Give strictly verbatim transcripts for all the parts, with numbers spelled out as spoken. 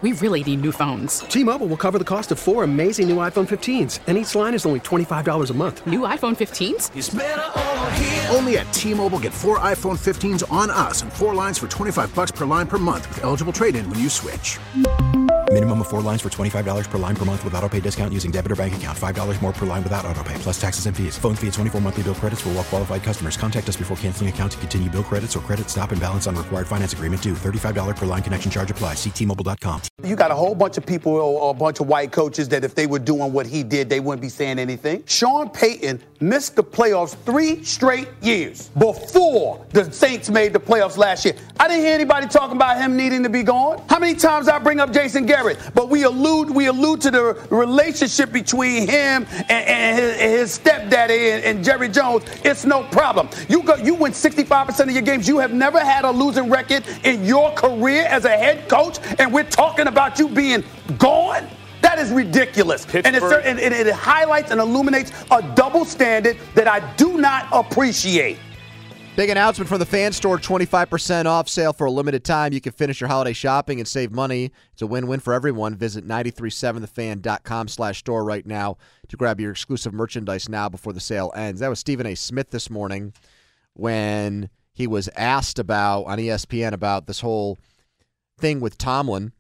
we really need new phones. T-Mobile will cover the cost of four amazing new iPhone fifteens, and each line is only twenty-five dollars a month. New iPhone fifteens? It's better over here. Only at T-Mobile, get four iPhone fifteens on us and four lines for twenty-five dollars per line per month with eligible trade-in when you switch. Minimum of four lines for twenty-five dollars per line per month with autopay discount using debit or bank account. five dollars more per line without autopay, plus taxes and fees. Phone fee at twenty-four monthly bill credits for well-qualified customers. Contact us before canceling account to continue bill credits or credit stop and balance on required finance agreement due. thirty-five dollars per line connection charge applies. See T Mobile dot com. You got a whole bunch of people or a bunch of white coaches that if they were doing what he did, they wouldn't be saying anything. Sean Payton missed the playoffs three straight years before the Saints made the playoffs last year. I didn't hear anybody talking about him needing to be gone. How many times I bring up Jason Garrett? But we allude we allude to the relationship between him and, and his, his stepdaddy and, and Jerry Jones. It's no problem. You go, you win sixty-five percent of your games. You have never had a losing record in your career as a head coach, and we're talking about you being gone? That is ridiculous. And, it's, and it highlights and illuminates a double standard that I do not appreciate. Big announcement from the Fan Store, twenty-five percent off sale for a limited time. You can finish your holiday shopping and save money. It's a win-win for everyone. Visit nine three seven the fan dot com slash store right now to grab your exclusive merchandise now before the sale ends. That was Stephen A. Smith this morning when he was asked about, on E S P N, about this whole thing with Tomlin,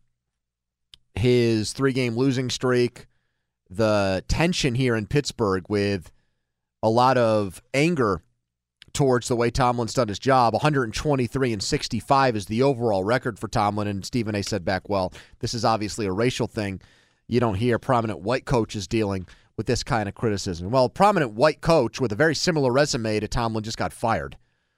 his three-game losing streak, the tension here in Pittsburgh with a lot of anger towards the way Tomlin's done his job. one twenty-three and sixty-five is the overall record for Tomlin, and Stephen A. said back, well, this is obviously a racial thing. You don't hear prominent white coaches dealing with this kind of criticism. Well, a prominent white coach with a very similar resume to Tomlin just got fired.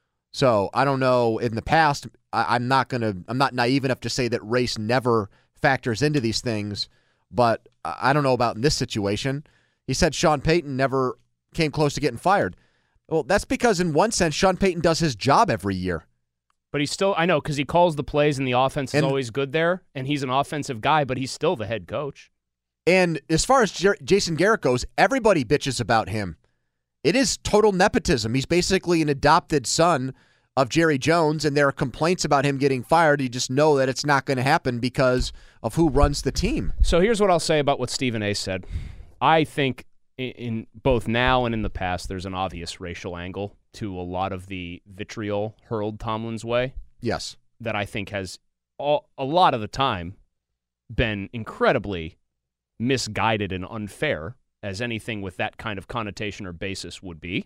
So I don't know. In the past, I, I'm not gonna. I'm not naive enough to say that race never factors into these things, but I don't know about in this situation. He said Sean Payton never came close to getting fired. Well, that's because in one sense, Sean Payton does his job every year. But he's still, I know, because he calls the plays and the offense is and, always good there, and he's an offensive guy, but he's still the head coach. And as far as Jer- Jason Garrett goes, everybody bitches about him. It is total nepotism. He's basically an adopted son of Jerry Jones, and there are complaints about him getting fired. You just know that it's not going to happen because of who runs the team. So here's what I'll say about what Stephen A. said. I think in both now and in the past, there's an obvious racial angle to a lot of the vitriol hurled Tomlin's way. Yes. That I think has all, a lot of the time been incredibly misguided and unfair, as anything with that kind of connotation or basis would be.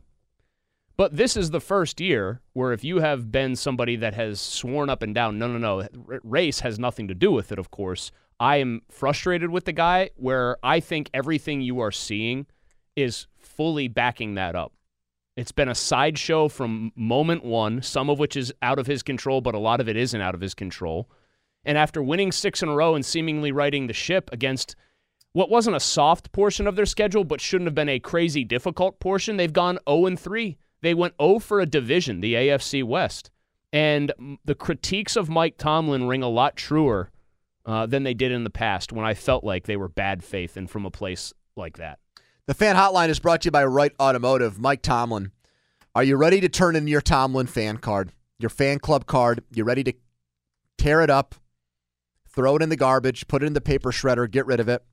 But this is the first year where if you have been somebody that has sworn up and down, no, no, no, race has nothing to do with it, of course. I am frustrated with the guy where I think everything you are seeing is fully backing that up. It's been a sideshow from moment one, some of which is out of his control, but a lot of it isn't out of his control. And after winning six in a row and seemingly righting the ship against what wasn't a soft portion of their schedule, but shouldn't have been a crazy difficult portion, they've gone oh and three. They went oh for a division, the A F C West. And the critiques of Mike Tomlin ring a lot truer uh, than they did in the past when I felt like they were bad faith and from a place like that. The Fan Hotline is brought to you by Wright Automotive. Mike Tomlin, are you ready to turn in your Tomlin fan card, your fan club card? You ready to tear it up, throw it in the garbage, put it in the paper shredder, get rid of it?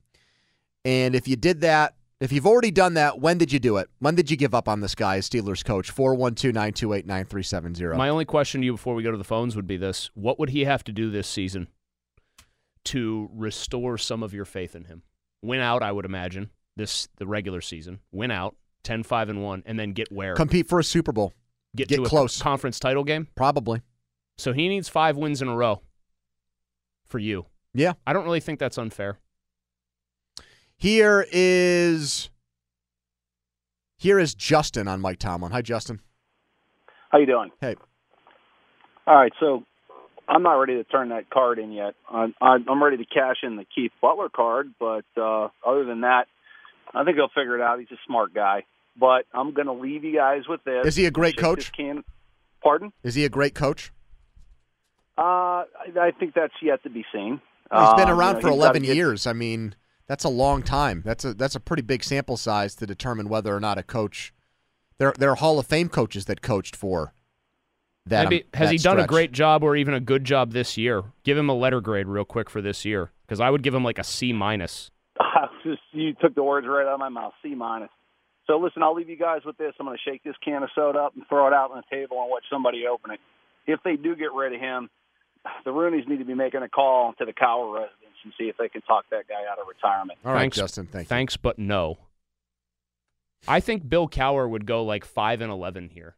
And if you did that, if you've already done that, when did you do it? When did you give up on this guy as Steelers coach? four one two, nine two eight, nine three seven zero. My only question to you before we go to the phones would be this. What would he have to do this season to restore some of your faith in him? Win out, I would imagine. This the regular season, win out, ten five and one, and then get where? Compete for a Super Bowl. Get, get to close. a conference title game? Probably. So he needs five wins in a row for you. Yeah. I don't really think that's unfair. Here is here is Justin on Mike Tomlin. Hi, Justin. How you doing? Hey. All right, so I'm not ready to turn that card in yet. I'm, I'm ready to cash in the Keith Butler card, but uh, other than that, I think he'll figure it out. He's a smart guy. But I'm going to leave you guys with this. Is he a great coach? Can... Pardon? Is he a great coach? Uh, I, I think that's yet to be seen. Well, he's been um, around you know, for eleven get... years. I mean, that's a long time. That's a that's a pretty big sample size to determine whether or not a coach. There there are Hall of Fame coaches that coached for that. Maybe, um, has that he done stretch. a great job or even a good job this year? Give him a letter grade real quick for this year. because I would give him like a C minus. You took the words right out of my mouth. C minus. So listen, I'll leave you guys with this. I'm going to shake this can of soda up and throw it out on the table and watch somebody open it. If they do get rid of him, the Rooneys need to be making a call to the Cowher residents and see if they can talk that guy out of retirement. All right, thanks, Justin. Thank you. Thanks, but no. I think Bill Cowher would go like five and eleven here.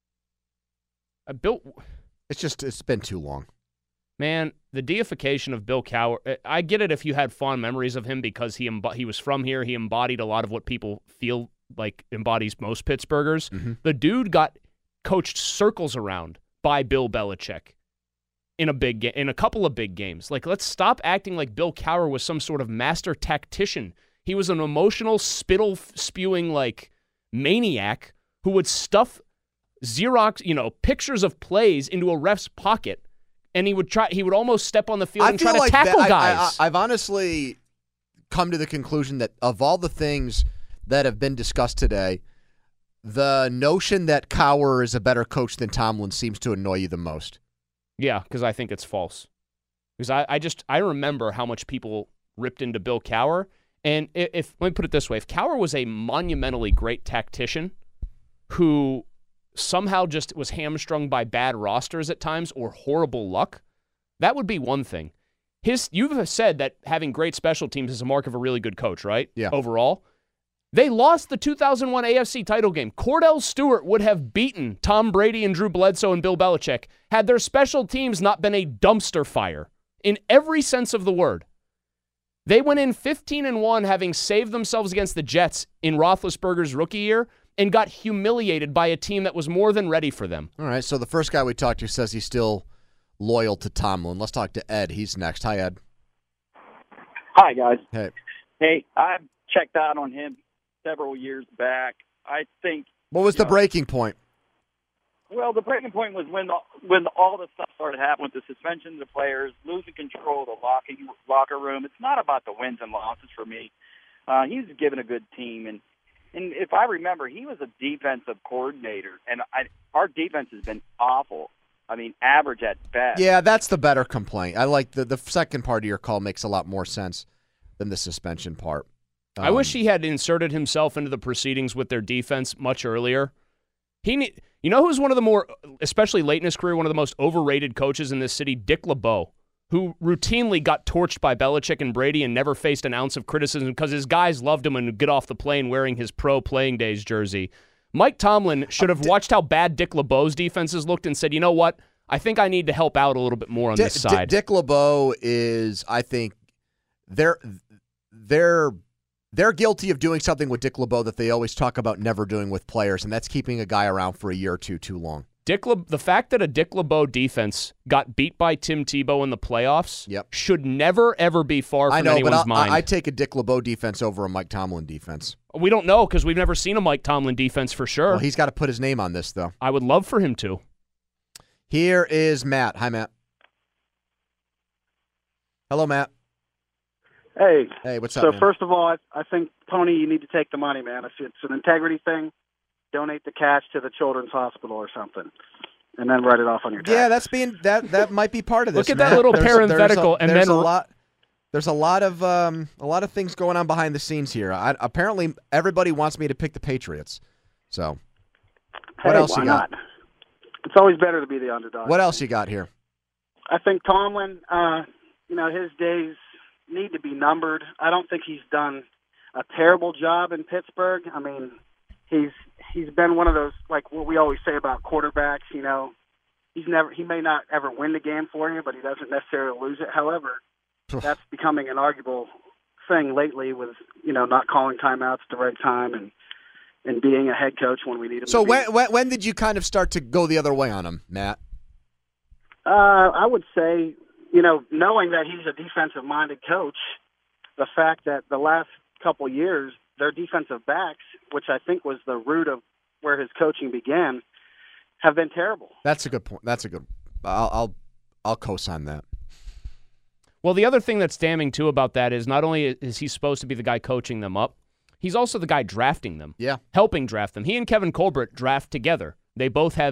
Uh, Bill, it's just it's been too long. Man, the deification of Bill Cowher, I get it if you had fond memories of him because he embo- he was from here. He embodied a lot of what people feel like embodies most Pittsburghers. Mm-hmm. The dude got coached circles around by Bill Belichick in a big ga- in a couple of big games. Like, let's stop acting like Bill Cowher was some sort of master tactician. He was an emotional, spittle-spewing, like, maniac who would stuff Xerox, you know, pictures of plays into a ref's pocket. And he would try. He would almost step on the field I and feel try to like tackle that, guys. I, I, I've honestly come to the conclusion that of all the things that have been discussed today, the notion that Cowher is a better coach than Tomlin seems to annoy you the most. Yeah, because I think it's false. Because I, I just I remember how much people ripped into Bill Cowher. And if, if let me put it this way, if Cowher was a monumentally great tactician who somehow just was hamstrung by bad rosters at times or horrible luck, that would be one thing. His, you've said that having great special teams is a mark of a really good coach, right? Yeah. Overall. They lost the two thousand one A F C title game. Cordell Stewart would have beaten Tom Brady and Drew Bledsoe and Bill Belichick had their special teams not been a dumpster fire in every sense of the word. They went in fifteen and one having saved themselves against the Jets in Roethlisberger's rookie year and got humiliated by a team that was more than ready for them. All right, so the first guy we talked to says he's still loyal to Tomlin. Let's talk to Ed. He's next. Hi, Ed. Hi, guys. Hey. Hey, I checked out on him several years back. I think. What was the know, breaking point? Well, the breaking point was when the, when all the stuff started happening with the suspensions of players, losing control of the locking, locker room. It's not about the wins and losses for me. Uh, he's given a good team, and and if I remember, he was a defensive coordinator, and I, our defense has been awful. I mean, average at best. Yeah, that's the better complaint. I like the the second part of your call makes a lot more sense than the suspension part. Um, I wish he had inserted himself into the proceedings with their defense much earlier. He, need, you know who's one of the more, especially late in his career, one of the most overrated coaches in this city? Dick LeBeau, who routinely got torched by Belichick and Brady and never faced an ounce of criticism because his guys loved him and would get off the plane wearing his pro playing days jersey. Mike Tomlin should have watched how bad Dick LeBeau's defenses looked and said, you know what, I think I need to help out a little bit more on D- this side. D- Dick LeBeau is, I think, they're they're they're guilty of doing something with Dick LeBeau that they always talk about never doing with players, and that's keeping a guy around for a year or two too long. Dick Le- the fact that a Dick LeBeau defense got beat by Tim Tebow in the playoffs yep. should never, ever be far from I know, anyone's but mind. I, I take a Dick LeBeau defense over a Mike Tomlin defense. We don't know because we've never seen a Mike Tomlin defense for sure. Well, he's got to put his name on this, though. I would love for him to. Here is Matt. Hi, Matt. Hello, Matt. Hey. Hey, what's up, So man? first of all, I, I think, Tony, you need to take the money, man. If it's an integrity thing, donate the cash to the Children's Hospital or something, and then write it off on your tax. Yeah, that's being that that might be part of this. Look at Matt. that little There's- parenthetical, there's a, and there's then a lot. There's a lot of um, a lot of things going on behind the scenes here. I, apparently, everybody wants me to pick the Patriots. So, what Hey, else why you got? not? It's always better to be the underdog. What else you got here? I think Tomlin, uh, you know, his days need to be numbered. I don't think he's done a terrible job in Pittsburgh. I mean, he's he's been one of those, like what we always say about quarterbacks, you know, he's never he may not ever win the game for you, but he doesn't necessarily lose it. However, that's becoming an arguable thing lately with, you know, not calling timeouts at the right time and and being a head coach when we need him So to be. when, when when did you kind of start to go the other way on him, Matt? Uh, I would say, you know, knowing that he's a defensive-minded coach, the fact that the last couple years, their defensive backs, which I think was the root of where his coaching began, have been terrible. That's a good point. That's a good. I'll I'll, I'll co-sign that. Well, the other thing that's damning, too, about that is not only is he supposed to be the guy coaching them up, he's also the guy drafting them. Yeah. Helping draft them. He and Kevin Colbert draft together. They both have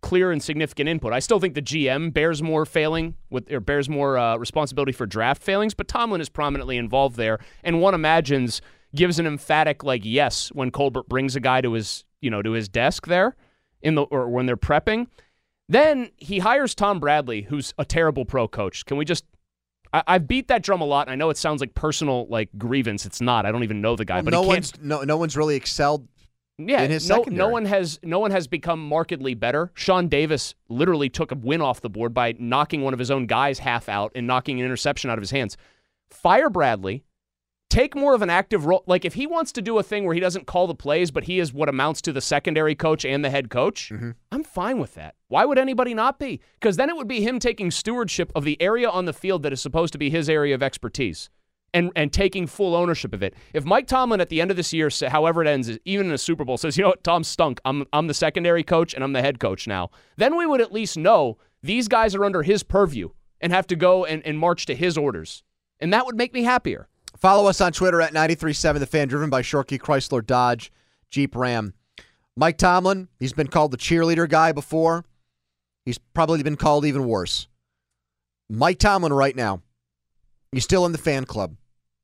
clear and significant input. I still think the G M bears more failing with or bears more uh, responsibility for draft failings, but Tomlin is prominently involved there, and one imagines gives an emphatic like yes when Colbert brings a guy to his you know to his desk there in the or when they're prepping. Then he hires Tom Bradley, who's a terrible pro coach. Can we just? I, I've beat that drum a lot. And I know it sounds like personal like grievance. It's not. I don't even know the guy, well, but no he can't, one's no no one's really excelled. Yeah, in his no, secondary. no one has no one has become markedly better. Sean Davis literally took a win off the board by knocking one of his own guys half out and knocking an interception out of his hands. Fire Bradley, take more of an active role. Like if he wants to do a thing where he doesn't call the plays, but he is what amounts to the secondary coach and the head coach, mm-hmm. I'm fine with that. Why would anybody not be? Because then it would be him taking stewardship of the area on the field that is supposed to be his area of expertise. And and taking full ownership of it. If Mike Tomlin at the end of this year, however it ends, even in a Super Bowl, says, you know what, Tom stunk. I'm I'm the secondary coach and I'm the head coach now. Then we would at least know these guys are under his purview and have to go and, and march to his orders. And that would make me happier. Follow us on Twitter at ninety-three point seven The Fan, driven by Shorkey Chrysler Dodge Jeep Ram. Mike Tomlin, he's been called the cheerleader guy before. He's probably been called even worse. Mike Tomlin right now, he's still in the fan club.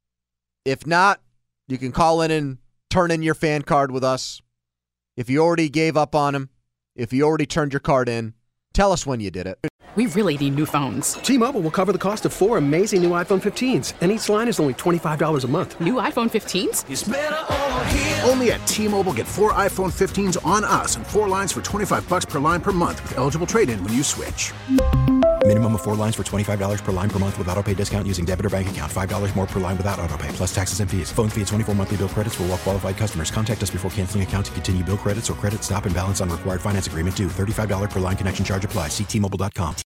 If not, you can call in and turn in your fan card with us. If you already gave up on him, if you already turned your card in, tell us when you did it. We really need new phones. T-Mobile will cover the cost of four amazing new iPhone fifteens, and each line is only twenty-five dollars a month. New iPhone fifteens? It's better over here. Only at T-Mobile, get four iPhone fifteens on us and four lines for twenty-five bucks per line per month with eligible trade-in when you switch. Minimum of four lines for twenty-five dollars per line per month with autopay discount using debit or bank account. five dollars more per line without autopay, plus taxes and fees. Phone fee at twenty-four monthly bill credits for well-qualified customers. Contact us before canceling account to continue bill credits or credit stop and balance on required finance agreement due. thirty-five dollars per line connection charge applies. See T Mobile dot com.